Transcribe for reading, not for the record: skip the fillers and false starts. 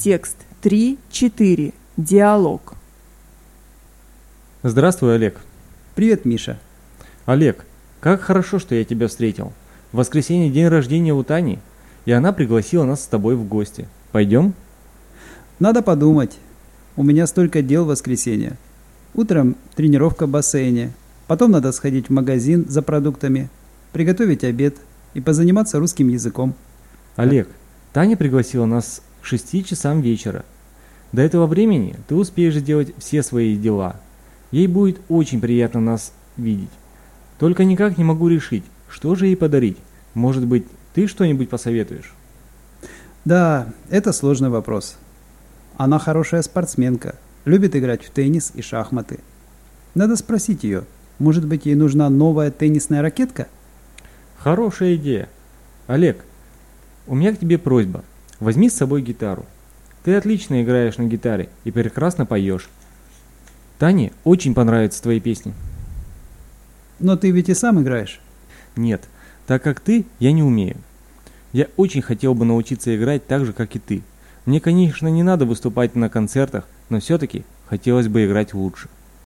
Текст 3.4. Диалог. Здравствуй, Олег. Привет, Миша. Олег, как хорошо, что я тебя встретил. В воскресенье день рождения у Тани, и она пригласила нас с тобой в гости. Пойдем? Надо подумать. У меня столько дел в воскресенье. Утром тренировка в бассейне. Потом надо сходить в магазин за продуктами, приготовить обед и позаниматься русским языком. Олег, Таня пригласила нас к 6 часам вечера. До этого времени ты успеешь сделать все свои дела. Ей будет очень приятно нас видеть. Только никак не могу решить, что же ей подарить. Может быть, ты что-нибудь посоветуешь? Да, это сложный вопрос. Она хорошая спортсменка, любит играть в теннис и шахматы. Надо спросить ее, может быть, ей нужна новая теннисная ракетка? Хорошая идея. Олег, у меня к тебе просьба. Возьми с собой гитару. Ты отлично играешь на гитаре и прекрасно поешь. Тане очень понравятся твои песни. Но ты ведь и сам играешь. Нет, так как ты, я не умею. Я очень хотел бы научиться играть так же, как и ты. Мне, конечно, не надо выступать на концертах, но все-таки хотелось бы играть лучше.